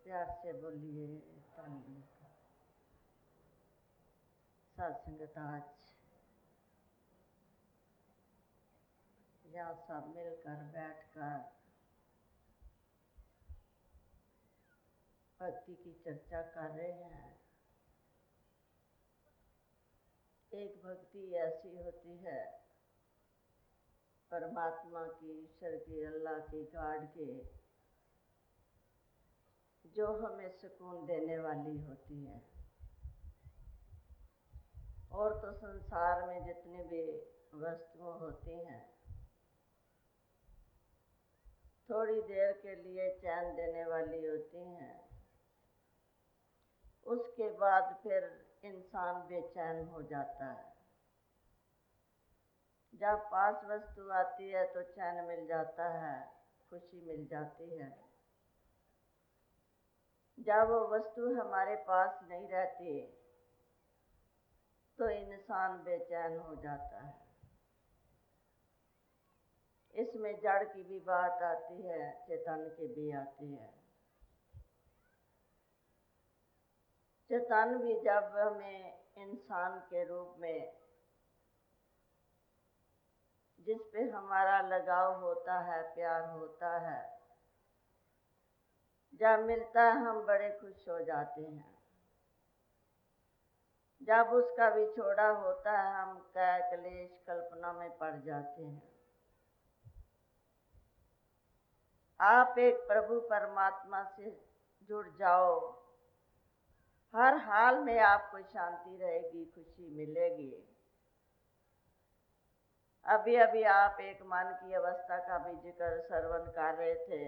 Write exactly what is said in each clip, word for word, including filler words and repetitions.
प्यार से बोलिए। सत्संगत आज यहाँ सब मिलकर बैठकर भक्ति की चर्चा कर रहे हैं। एक भक्ति ऐसी होती है परमात्मा की, ईश्वर की, अल्लाह की, गॉड के, जो हमें सुकून देने वाली होती है। और तो संसार में जितनी भी वस्तुएं होती हैं थोड़ी देर के लिए चैन देने वाली होती हैं, उसके बाद फिर इंसान बेचैन हो जाता है। जब पास वस्तु आती है तो चैन मिल जाता है, खुशी मिल जाती है। जब वो वस्तु हमारे पास नहीं रहती तो इंसान बेचैन हो जाता है। इसमें जड़ की भी बात आती है, चेतन की भी आती है। चेतन भी जब हमें इंसान के रूप में जिस पे हमारा लगाव होता है, प्यार होता है, जब मिलता है हम बड़े खुश हो जाते हैं। जब उसका विछोड़ा होता है हम कै क्लेश कल्पना में पड़ जाते हैं। आप एक प्रभु परमात्मा से जुड़ जाओ, हर हाल में आपको शांति रहेगी, खुशी मिलेगी। अभी अभी आप एक मन की अवस्था का भी जिक्र श्रवण कर रहे थे।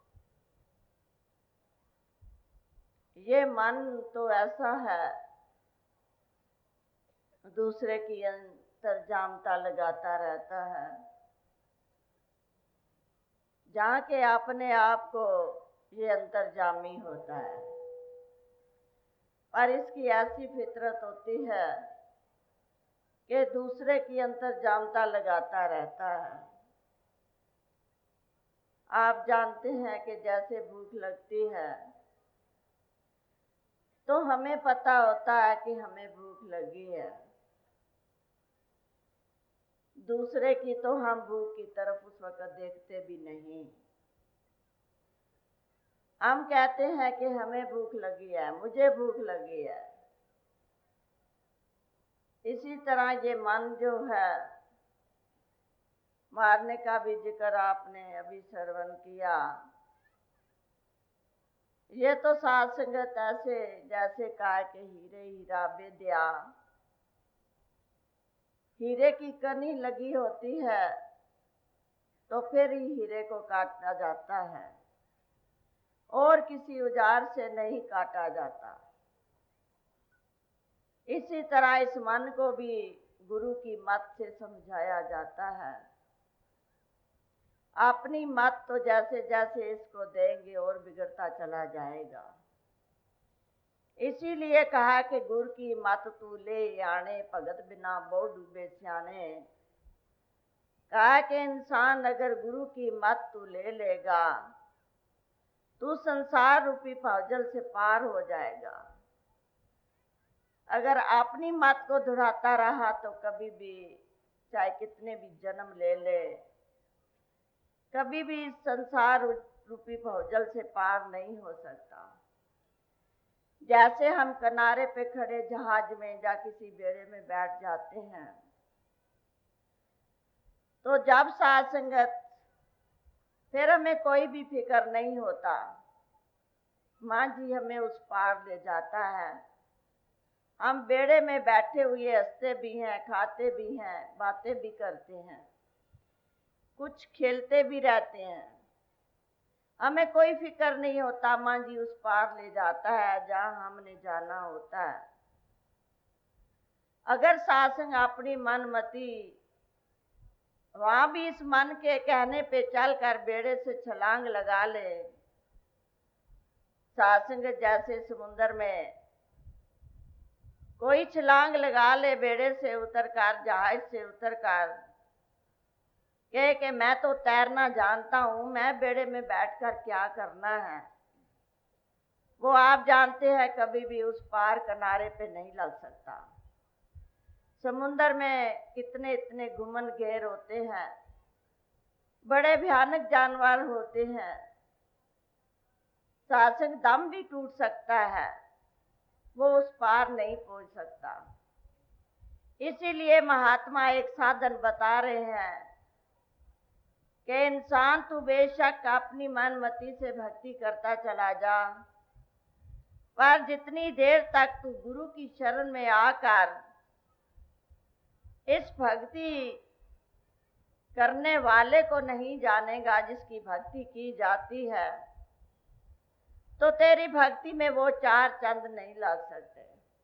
ये मन तो ऐसा है, दूसरे की अंतर्जामता लगाता रहता है, जहाँ के अपने आप को ये अंतर्जामी होता है। पर इसकी ऐसी फितरत होती है कि दूसरे की अंतर्जामता लगाता रहता है। आप जानते हैं कि जैसे भूख लगती है तो हमें पता होता है कि हमें भूख लगी है, दूसरे की तो हम भूख की तरफ उस वक्त देखते भी नहीं। हम कहते हैं कि हमें भूख लगी है, मुझे भूख लगी है। इसी तरह ये मन जो है, मारने का भी जिक्र आपने अभी श्रवण किया। ये तो साध संगत ऐसे जैसे कहा कि हीरे हीरा बेदिया, हीरे की कनी लगी होती है तो फिर ही हीरे को काटा जाता है और किसी औजार से नहीं काटा जाता। इसी तरह इस मन को भी गुरु की मत से समझाया जाता है। अपनी मत तो जैसे जैसे इसको देंगे और बिगड़ता चला जाएगा। इसीलिए कहा कि गुरु की मत तू ले आने, भगत बिना बहु डूबे सियाने। कहा कि इंसान अगर गुरु की मत तू ले लेगा तू संसार रूपी भवजल से पार हो जाएगा। अगर अपनी मत को दोहराता रहा तो कभी भी, चाहे कितने भी जन्म ले ले, कभी भी संसार रूपी भवजल से पार नहीं हो सकता। जैसे हम किनारे पे खड़े जहाज में या किसी बेड़े में बैठ जाते हैं तो जब साध संगत फिर हमें कोई भी फिक्र नहीं होता, माँ जी हमें उस पार ले जाता है। हम बेड़े में बैठे हुए हंसते भी हैं, खाते भी हैं, बातें भी करते हैं, कुछ खेलते भी रहते हैं। हमें कोई फिक्र नहीं होता, माँ जी उस पार ले जाता है जहाँ हमने जाना होता है। अगर सासंग अपनी मनमती वहां भी इस मन के कहने पे चलकर बेड़े से छलांग लगा ले, सासंग जैसे समुद्र में कोई छलांग लगा ले, बेड़े से उतरकर, जहाज से उतरकर कहे कि मैं तो तैरना जानता हूं, मैं बेड़े में बैठकर क्या करना है। वो आप जानते हैं कभी भी उस पार किनारे पे नहीं लग सकता। समुंदर में कितने इतने घुमन घेर होते हैं, बड़े भयानक जानवर होते हैं, साहसिक दम भी टूट सकता है, वो उस पार नहीं पहुंच सकता। इसीलिए महात्मा एक साधन बता रहे हैं कि इंसान तू बेशक अपनी मनमति से भक्ति करता चला जा, पर जितनी देर तक तू गुरु की शरण में आकर इस भक्ति करने वाले को नहीं जानेगा जिसकी भक्ति की जाती है, तो तेरी भक्ति में वो चार चंद नहीं लग सकते।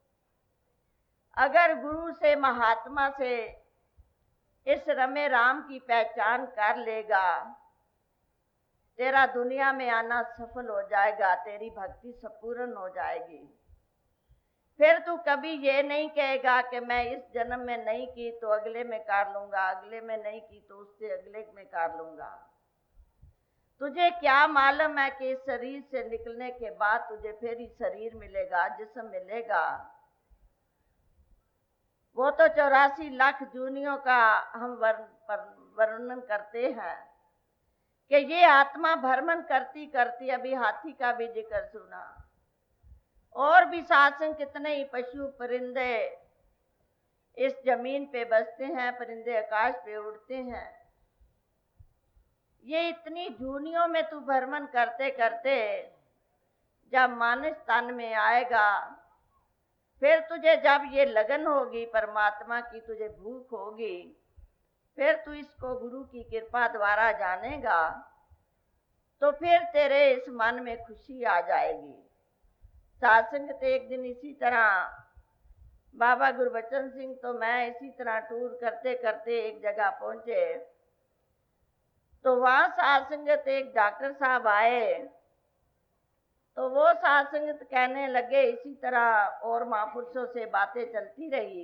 अगर गुरु से महात्मा से इस रमे राम की पहचान कर लेगा, तेरा दुनिया में आना सफल हो जाएगा, तेरी भक्ति संपूर्ण हो जाएगी। फिर तू कभी ये नहीं कहेगा कि मैं इस जन्म में नहीं की तो अगले में कर लूंगा, अगले में नहीं की तो उससे अगले में कर लूंगा। तुझे क्या मालूम है कि इस शरीर से निकलने के बाद तुझे फिर ही शरीर मिलेगा, जिस्म मिलेगा। वो तो चौरासी लाख जूनियों का हम वर्णन करते हैं कि ये आत्मा भ्रमण करती करती अभी हाथी का भी जिक्र सुना, और भी सात्संग कितने ही पशु परिंदे इस जमीन पे बसते हैं, परिंदे आकाश पे उड़ते हैं। ये इतनी जूनियों में तू भ्रमण करते करते जब मानस तन में आएगा, फिर तुझे जब ये लगन होगी परमात्मा की, तुझे भूख होगी, फिर तू इसको गुरु की कृपा द्वारा जानेगा, तो फिर तेरे इस मन में खुशी आ जाएगी। सात्संग ते एक दिन इसी तरह बाबा गुरबचन सिंह तो मैं इसी तरह टूर करते करते एक जगह पहुंचे, तो वहां सात्संगत एक डॉक्टर साहब आए, तो वो सात्संगत कहने लगे इसी तरह, और महापुरुषों से बातें चलती रही,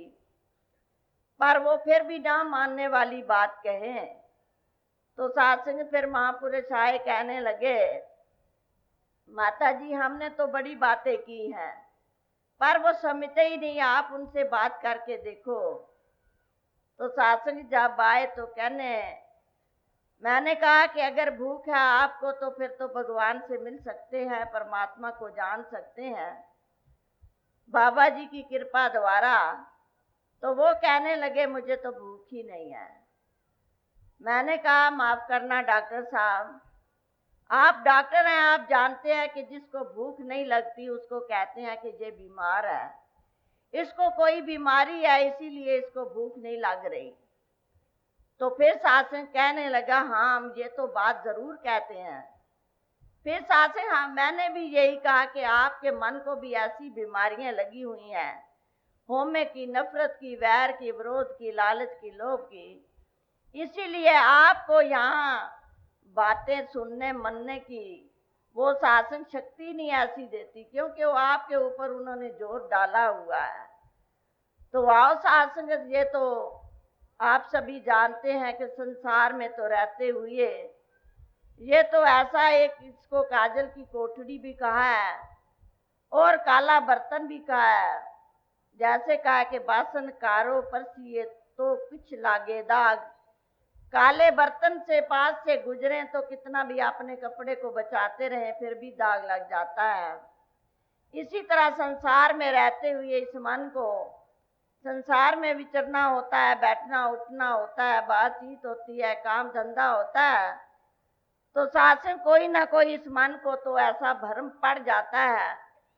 पर वो फिर भी ना मानने वाली बात कहे। तो सात्संगत फिर महापुरुष आए, कहने लगे माता जी हमने तो बड़ी बातें की हैं, पर वो समझते ही नहीं, आप उनसे बात करके देखो। तो सात्संग जब आए तो कहने, मैंने कहा कि अगर भूख है आपको तो फिर तो भगवान से मिल सकते हैं, परमात्मा को जान सकते हैं बाबा जी की कृपा द्वारा। तो वो कहने लगे मुझे तो भूख ही नहीं है। मैंने कहा माफ करना डॉक्टर साहब, आप डॉक्टर हैं, आप जानते हैं कि जिसको भूख नहीं लगती उसको कहते हैं कि ये बीमार है, इसको कोई बीमारी है इसीलिए इसको भूख नहीं लग रही। तो फिर सासंग कहने लगा हाँ हम ये तो बात जरूर कहते हैं। फिर सासंग हाँ मैंने भी यही कहा कि आपके मन को भी ऐसी बीमारियां लगी हुई हैं, होमे की, नफरत की, वैर की, विरोध की, लालच की, लोभ की, इसीलिए आपको यहाँ बातें सुनने मनने की वो शासन शक्ति नहीं ऐसी देती, क्योंकि वो आपके ऊपर उन्होंने जोर डाला हुआ है। तो वाव सासंगत ये तो आप सभी जानते हैं कि संसार में तो रहते हुए ये तो ऐसा एक, इसको काजल की कोठड़ी भी कहा है और काला बर्तन भी कहा है। जैसे कहा कि बासन कारो परसिए तो कुछ लागे दाग, काले बर्तन से पास से गुजरे तो कितना भी अपने कपड़े को बचाते रहे फिर भी दाग लग जाता है। इसी तरह संसार में रहते हुए इस मन को संसार में विचरना होता है, बैठना उठना होता है, बातचीत होती है, काम धंधा होता है, तो शासन कोई ना कोई इस मन को तो ऐसा भ्रम पड़ जाता है।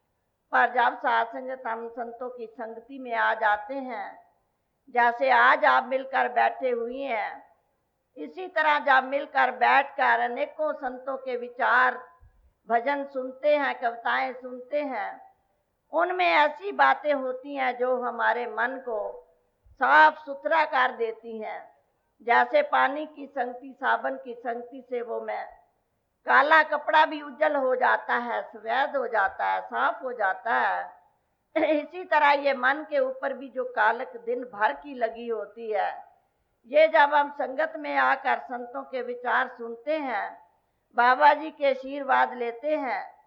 पर जब सात्संगत हम संतों की संगति में आ जाते हैं, जैसे आज आप मिलकर बैठे हुए हैं, इसी तरह जब मिलकर बैठकर अनेकों संतों के विचार भजन सुनते हैं, कविताएं सुनते हैं, उनमें ऐसी बातें होती हैं जो हमारे मन को साफ सुथरा कर देती हैं। जैसे पानी की संगति, साबन की संगति से वो में काला कपड़ा भी उज्जवल हो जाता है, सफेद हो जाता है, साफ हो जाता है। इसी तरह ये मन के ऊपर भी जो कालक दिन भर की लगी होती है, ये जब हम संगत में आकर संतों के विचार सुनते हैं, बाबा जी के आशीर्वाद लेते हैं,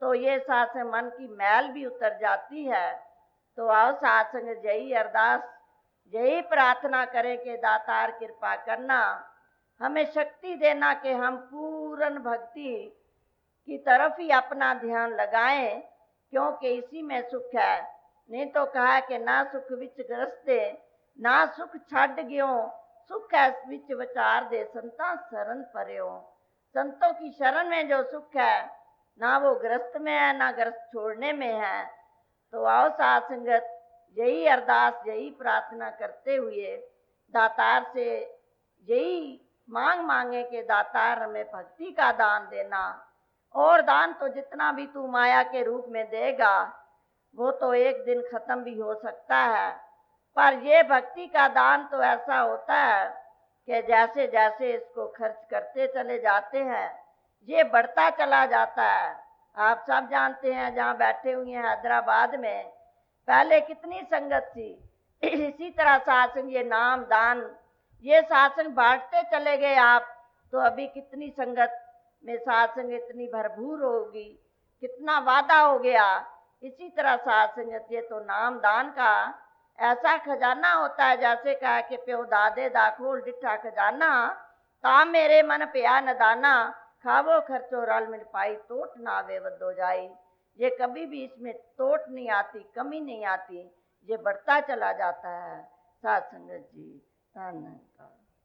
तो ये साथ मन की मैल भी उतर जाती है। तो आओ साथ संगत यही अरदास, यही प्रार्थना करें कि दातार कृपा करना, हमें शक्ति देना कि हम पूर्ण भक्ति की तरफ ही अपना ध्यान लगाएं, क्योंकि इसी में सुख है। नहीं तो कहा कि ना सुख विच ग्रस्ते, ना सुख छड़ गयो, सुख है विच विचार दे संता शरण पर्यो। संतों की शरण में जो सुख है, ना वो ग्रस्त में है, ना ग्रस्त छोड़ने में है। तो आओ साथ संगत यही अरदास, यही प्रार्थना करते हुए दातार से यही मांग मांगे कि दातार हमें भक्ति का दान देना। और दान तो जितना भी तू माया के रूप में देगा वो तो एक दिन खत्म भी हो सकता है, पर ये भक्ति का दान तो ऐसा होता है कि जैसे जैसे इसको खर्च करते चले जाते हैं ये बढ़ता चला जाता है। आप सब जानते हैं, जहाँ बैठे हुए हैं हैदराबाद में, पहले कितनी संगत थी। इसी तरह सात्संग, ये नाम दान, ये सात्संग बांटते चले गए आप, तो अभी कितनी संगत में सात्संग इतनी भरपूर होगी, कितना वादा हो गया। इसी तरह सात्संगत, ये तो नाम दान का ऐसा खजाना होता है, जैसे कहा कि प्यो दादे दा खोल डिठा खजाना, ता मेरे मन पिया नदाना, खावो खर्चो रल मिल पाई, तोट ना वे वदो जाई। ये कभी भी इसमें तोट नहीं आती, कमी नहीं आती, ये बढ़ता चला जाता है। साथ संगत जी, धन्यवाद।